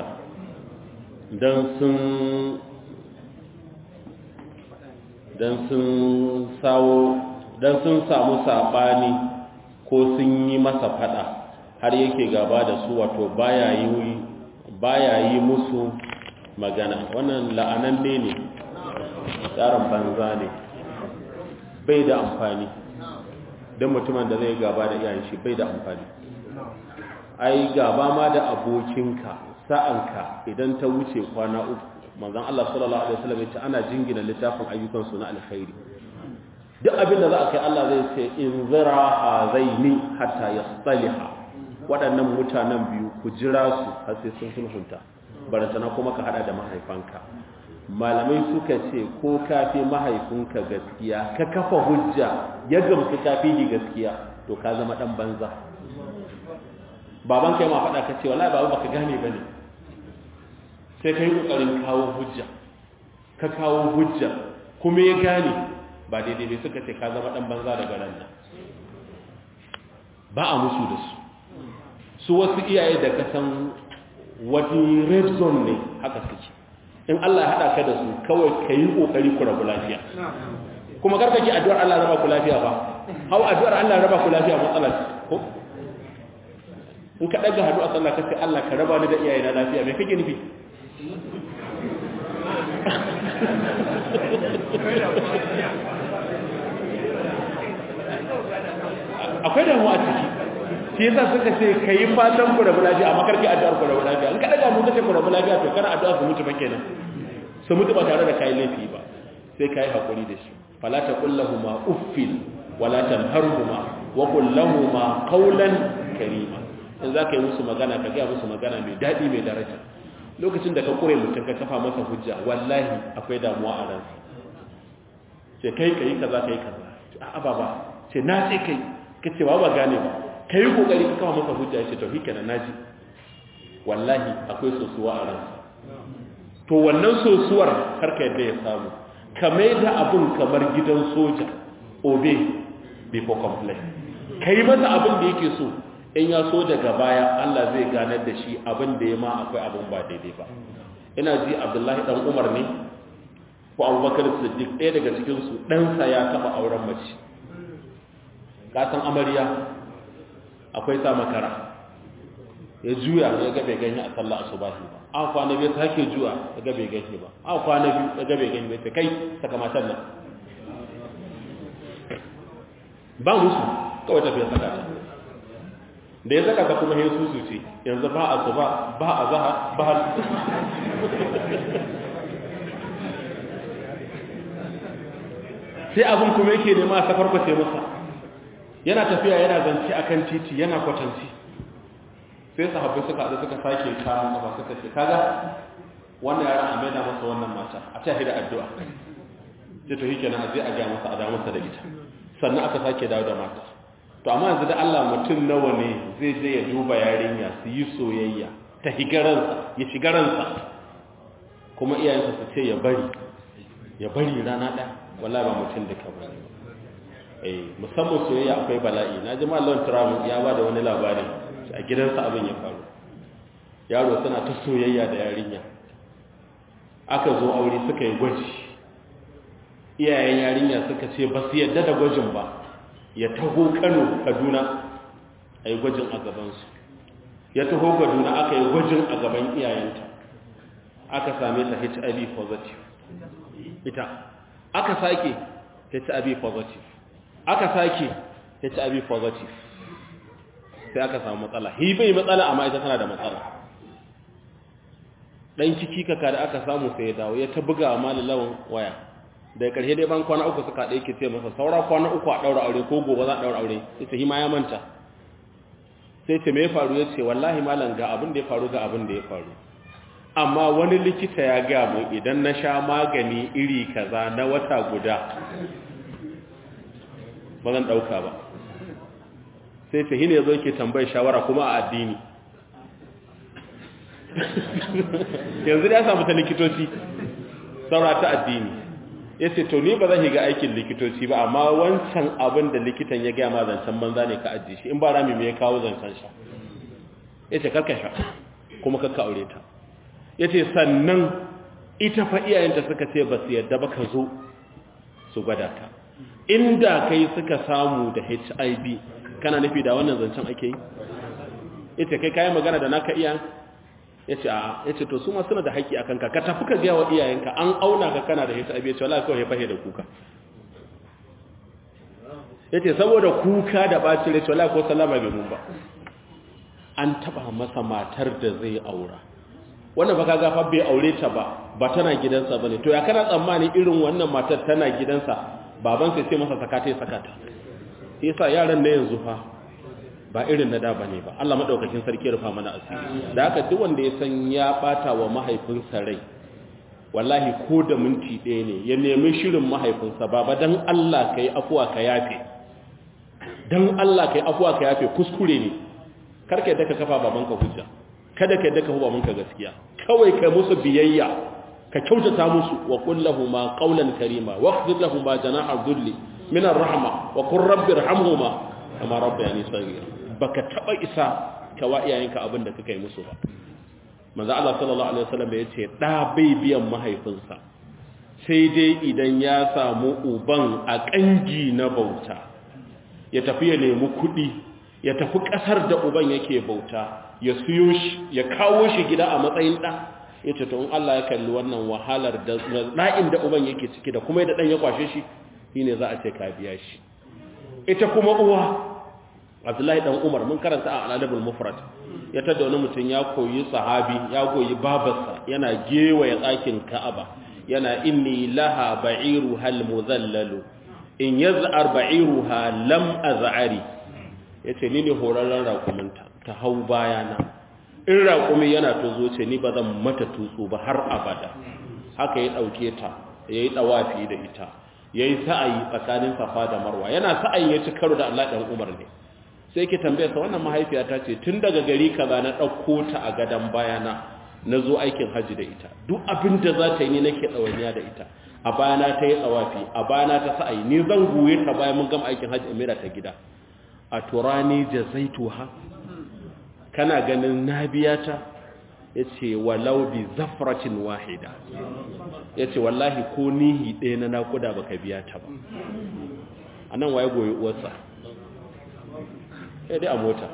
Speaker 1: dan sun samu sabani ko sun yi masa fada har yake gaba da su wato baya yi musu magana wannan la'ananne ne tsarin banza ne bai da amfani don mutumin da zai gaba da iyayen shi bai da amfani ai gaba ma da abokinka sa'anka idan ta wuce kwana uku manzon Allah sallallahu alaihi wasallam yace ana jingina littafin ayyukan su na alkhairi duk abin da za a kai Allah zai ce in zira hazaini hatta yastaliha waɗannan mutanen biyu ku jira su har sai sun sulhunta barantana kuma ka hada da mahaifanka malamai suka ce ko kafi mahaifinka gaskiya ka kafa hujja ya gamsu kafi gaskiya to ka zama dan banza baban kai ma faɗa ka ce wallahi baba baka gane bane sai kai kokarin kawo hujja ka kawo hujja kuma ya gane ba daidai bai suka ce ka zama dan banza daga ran nan ba a musu da su wasu iyaye da ka san wani red zone ne haka suke in Allah ya hada ka da su kawai kai kokari ku rabu lafiya kuma karka ki addu'ar Allah raba ku lafiya ba hau addu'ar Allah raba ku lafiya matsala ko in ka daga hadu a sallah kace Allah ka raba ni da iyayena lafiya me kake nufi akwai damuwa a ciki shi yasa suka ce kai fatan ku rabu lafiya amma karki addu'ar ku rabu lafiya in ka daga mu kace ku rabu lafiya to kana addu'a su mutu ba kenan su mutu ba tare da kai laifi ba sai kai hakuri da shi fala taqul lahumu uffin wala tanharhuma wa qul lahumu qawlan karima in zaka yi musu magana ka ga musu magana mai dadi mai daraja lokacin da ka kure mutum ka kafa masa hujja wallahi akwai damuwa a ransa sai kai kaza kai kaza a'a baba sai na sai kai kace ba gane ba kai kokari ka kafa masa hujja yace to hikenan naji wallahi akwai sosuwa a ransa to wannan sosuwar karka yadda ya samu kamar da abun kamar gidan soja obey before complain kai masa abin da yake so in ya so daga baya Allah zai ganar da shi abin da ya ma akwai abin ba daidai ba ina ji Abdullahi dan Umar ne ko Abubakar Siddiq ɗaya daga cikin su ɗansa ya taba auren mace ka san amarya akwai sa makara ya juya ya ga bai ganye a sallah asubahi ba a kwana biyu sake juya ya ga bai ganye ba a kwana biyu ya ga bai ganye ba kai saka matan nan ba musu kawai tafiya saka ta da ya saka ka kuma yesu su ce yanzu ba a suba ba a zaha ba sai abin kuma yake nema a safar kwace masa yana tafiya yana zance akan titi yana kwatanci sai sahabbai suka haɗu suka sake kama kafa suka ce kaga wannan yaron a maida masa wannan mata a ta hida addu'a sai to yake na aje a ga masa a da masa da ita sannan aka sake dawo da mata to amma yanzu da Allah mutum nawa ne zai je ya duba yarinya su yi soyayya ta higaransa ya shigaransa kuma iyayensa su ce ya bari rana ɗaya wallahi ba mutum duka ba musamman soyayya akwai bala'i na ji mallon turamin ya ba da wani labari a gidansa abin ya faru yaro suna ta soyayya da yarinya aka zo aure suka yi gwaji iyayen yarinya suka ce ba su yadda da gwajin ba ya taho Kano Kaduna a yi gwajin a gabansu ya taho Kaduna aka yi gwajin a gaban iyayenta aka same ta HIV positive ita aka sake HIV positive aka sake HIV positive sai aka samu matsala bai matsala amma ita tana da matsala dan ciki kaka da aka samu sai ya dawo ya ta buga malallawan waya da karshe dai ban kwana uku suka da yake ce masa saura kwana uku a daura aure ko gobe za a daura aure sai hima ya manta sai ce me ya faru yace wallahi malam ga abin da ya faru ga abin da ya faru amma wani likita ya ga mu idan na sha magani iri kaza na wata guda ba zan dauka ba sai ce hine yazo yake tambayar shawara kuma a addini yanzu da ya samu ta likitoci saura ta addini yace to ni ba zan shiga aikin likitoci ba amma wancan abin da likitan ya ga ma zancan banza ne ka ajiye shi in ba rami me ya kawo zancan sha yace karka sha kuma karka aure ta yace sannan ita fa iyayenta suka ce ba su yadda ba ka zo su gwada ta inda kai suka samu da HIV kana nufi da wannan zancen ake yi yace kai kai magana da naka iyayen yace a yace to su ma suna da haƙi akan ka tafi ka ga wa iyayenka an auna ka kana da HIV yace wallahi kawai fahe da kuka yace saboda kuka da bacin yace wallahi ko sallama bai mun ba an taba masa matar da zai aura wannan ba kaga fa bai aure ta ba tana gidansa bane to ya kana tsammani irin wannan matar tana gidansa baban sai ce masa sakata yasa yaran ne yanzu fa ba irin na da bane ba Allah madaukakin sarki rufa mana asiri da haka duk wanda ya san ya bata wa mahaifinsa rai wallahi ko da minti ɗaya ne ya nemi shirin mahaifinsa baba dan Allah kai afuwa ka yafe dan Allah kai afuwa ka yafe kuskure ne karka yadda ka kafa babanka hujja kada ka yadda ka huba manka gaskiya kawai kai musu biyayya ka kyautata musu wa qul lahumu qawlan karima waqfid lahumu janaha dhulli min ar-rahma wa qur rabbi irhamhuma kama rabbayani saghira baka taba isa ka wa iyayenka abinda kake yi musu ba manzo Allah sallallahu alaihi wasallam yace da bai biyan mahaifinsa sai dai idan ya samu uban a kangi na bauta ya tafi ya nemi kudi ya tafi kasar da uban yake bauta ya siyo shi ya kawo shi gida a matsayin da yace to in Allah ya kalli wannan wahalar da da'in da uban yake ciki da kuma da dan ya kwashe shi shine za a ce ka biya shi ita kuma uwa Abdullahi dan Umar mun karanta a al-Adabul Mufrad ya tada wani mutum ya koyi sahabi ya goyi babarsa yana gewaye tsakin Ka'aba yana inni laha ba'iru hal muzallalu in yaz'ar ba'iruha lam az'ari yace ni ne horarran rakuminta ta hau bayana in rakumi yana tozo ce ni bazan mata tutsu ba har abada haka ya dauke ta yayi dawafi da ita yayi sa'ayi tsakanin Safa da Marwa yana sa'ayi ya ci karo da Allah dan Umar ne sai ke tambaye sa wannan mahaifiyata ce tun daga gari kaza na dauko ta a gadan bayana nazo aikin haji da ita duk abin da za ta yi ni nake dawaniya da ita a bayana ta yi tsawafi a bayana ta sa'ayi ni zan goye ta bayan mun gama aikin haji amira ta gida a turani jazaituha kana ganin nabiyata yace walau bi zafratin wahida yace wallahi ko nihi ɗaya na nakuda baka biya ta ba anan waye goyi uwarsa sai dai a mota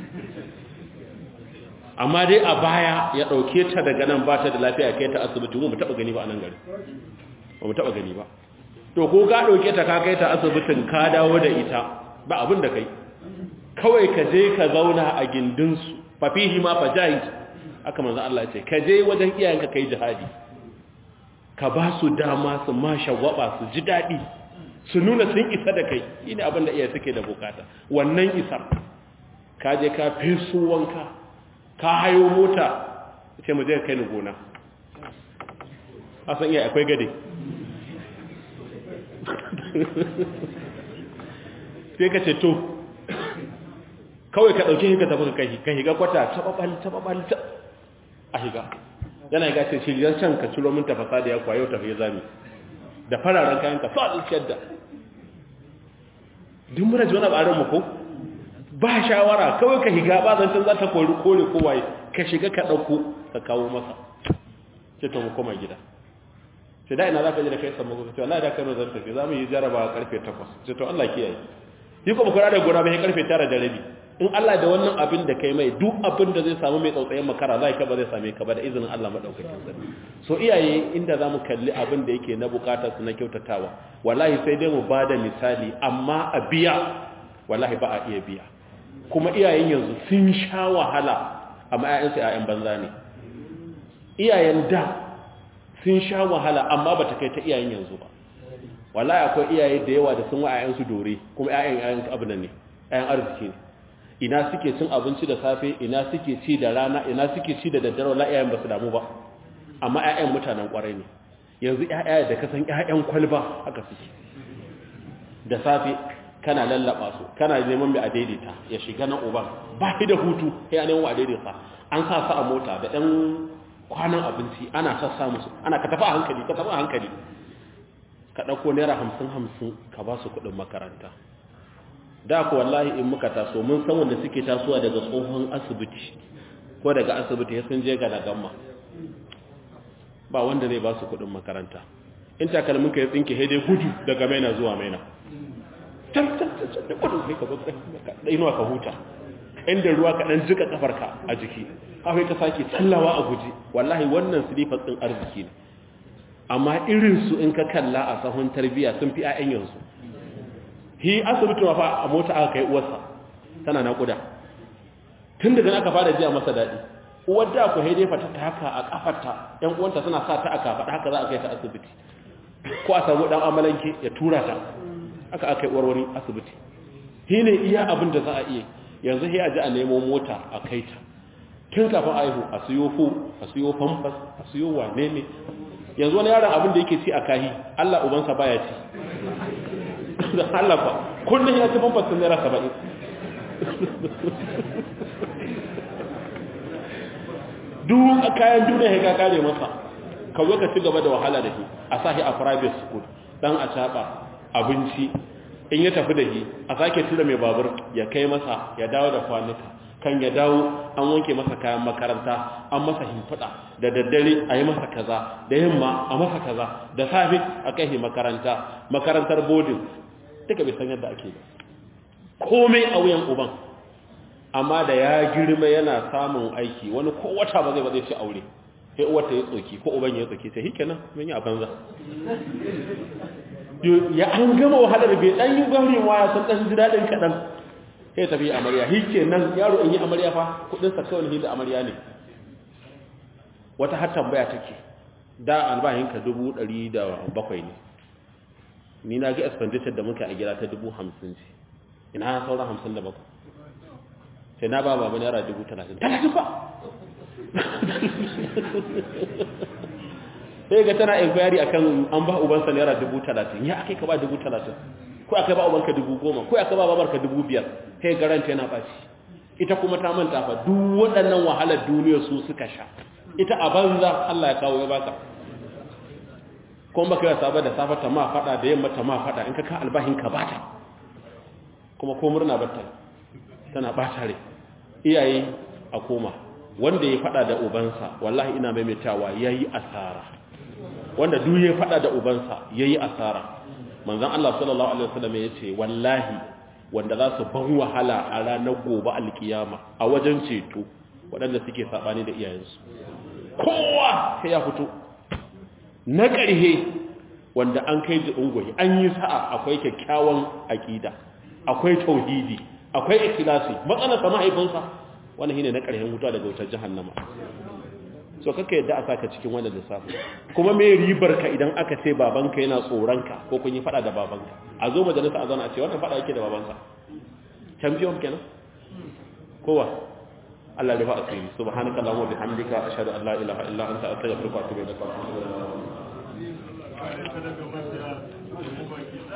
Speaker 1: amma dai a baya ya dauke ta daga nan ba ta da lafiya kai ta asibiti mu taba gani ba anan gari ba mu taba gani ba to ko ka dauke ta ka kai ta asibitin ka dawo da ita ba abin da kai kawai ka je ka zauna a gindinsu fafihi ma fajahid aka manzo Allah ce ka je wajen iyayenka kai jihadi ka ba su dama su ma shagwaba su ji dadi su nuna sun isa da kai ina abin da iyaye suke da bukata wannan isa ka je ka fesu wanka ka hayo mota ce mu je kai ni gona a san iyaye akwai gade sai ka ce to kawai ka ɗauke shi ka tafi ka higa kwata tababal a higa yana higa ce shi can ka ciro min tafasa da ya kwayo tafi ya zami da fararen kayan ka sa zuciyar da duk muna ji wani ɓarin mu ko ba shawara kawai ka higa ba zancen za ta kore kowaye ka shiga ka ɗauko ka kawo masa ce to mu koma gida ce da ina za ka ji da kai samu ka ce wallahi da kai zan tafi za mu yi jaraba karfe 8 ce to Allah kiyaye yi kuma kura da gona bai karfe 9:30 in Allah da wannan abin da kai mai duk abin da zai samu mai tsautsayin makara zai ka ba zai same ka ba da izinin Allah madaukakin sarki so iyaye inda zamu kalli abin da yake na bukatar su na kyautatawa wallahi sai dai mu bada misali amma a biya wallahi ba a iya biya kuma iyayen yanzu sun sha wahala amma ƴaƴansu ƴaƴan banza ne iyayen da sun sha wahala amma ba ta kai ta iyayen yanzu ba wallahi akwai iyaye da yawa da sun wa ƴaƴansu dore kuma ƴaƴan abin nan ne ƴaƴan arziki ne ina suke cin abinci da safe ina suke ci da rana ina suke ci da daddare wallahi ƴaƴan ba su damu ba amma ƴaƴan mutanen kwarai ne yanzu ƴaƴa da ka san ƴaƴan kwalba haka suke da safe kana lallaba su kana neman mai adaidaita ya shiga na uban ba shi da hutu sai a neman adaidaita an sa su a mota da ɗan kwanan abinci ana sassa musu ana ka tafi a hankali ka ɗauko naira 50 ka ba su kuɗin makaranta da ku wallahi in muka taso mun san wanda suke tasowa daga tsohon asibiti ko daga asibiti ya sun je ga nagamma ba wanda zai ba su kuɗin makaranta in takalmin ka ya tsinke sai dai gudu daga maina zuwa maina can da gudu sai ka zo ka inuwa ka huta inda ruwa ka dan jika kafarka a jiki kawai ka sake tsallawa a guji wallahi wannan silifas din arziki ne amma irin su in ka kalla a sahun tarbiya sun fi ƴaƴan yanzu hi asibiti ma fa a mota aka kai uwarsa tana naƙuda tun daga aka fara jiya masa daɗi uwar da ku haide fata ta haka a kafarta ƴan uwanta suna sa ta aka faɗa haka za a kai ta asibiti ko a samu dan amalanke ya tura ta aka aka uwar wani asibiti hi ne iya abin da za a iya yanzu sai a ji a nemo mota a kai ta tun kafin aihu a siyo fu a siyo famfas a siyo wane ne yanzu wani yaron abin da yake ci a kahi Allah ubansa baya ci da Allah fa kullun ya ci famfas sun naira 70 duk kayan duniya ya kare masa ka zo ka ci gaba da wahala da shi a sahi a private school dan a caba abinci in ya tafi da shi a sake tura mai babur ya kai masa ya dawo da kwanuka kan ya dawo an wanke masa kayan makaranta an masa himfada da daddare a yi masa kaza da yamma a masa kaza da safe a kai shi makarantar boarding duka bai san yadda ake komai a wuyan uban amma da ya girma yana samun aiki wani ko wata ba zai ci aure sai uwar ta yi tsoki ko uban ya tsoki sai hikenan mun yi a banza ya an gama wahalar bai dan yi gwamrewa ya san dan ji dadin kadan sai tafi amarya hikenan yaro in yi amarya fa kudin sa kawai hidda amarya ne wata har tambaya take da albahinka 107 ne ni na ga expenditure da muka a gida ta 50,000 ce ina sauran 57 sai na ba baba naira 30,000 ba sai ga tana inquiry akan an ba ubansa naira 30,000 ya akai ka ba 30,000 ko akai ba ubanka 10,000 ko akai ba babarka 5,000 sai garanta yana baci ita kuma ta manta fa duk waɗannan wahalar duniya su suka sha ita a banza Allah ya kawo ya baka kuma baka yasa ba da safa ta ma fada da yamma ta ma fada in ka ka albahin ka bata kuma ko murna bata tana bata rai iyaye a koma wanda ya fada da ubansa wallahi ina maimaitawa yayi asara wanda duk ya fada da ubansa yayi asara manzon Allah sallallahu alaihi wasallam yace wallahi wanda za su ban wahala a ranar gobe alkiyama a wajen ceto waɗanda suke sabani da iyayensu kowa sai ya fito na ƙarhe wanda an kai ji ungoyi an yi sa'a akwai kyakkyawan aƙida akwai tauhidi akwai ikhlasi matsalar sa mahaifinsa wannan shine na ƙarhen hutuwa daga wutar jahannama so kaka yadda a saka cikin wannan lissafi kuma me ribar ka idan aka ce babanka yana tsoronka ko kun yi fada da babanka a zo majalisa a zauna a ce wannan fada yake da babansa champion kenan kowa Allah ya fa asiri subhanakallahumma wa bihamdika ashhadu an la ilaha illa anta astaghfiruka wa atubu ilaik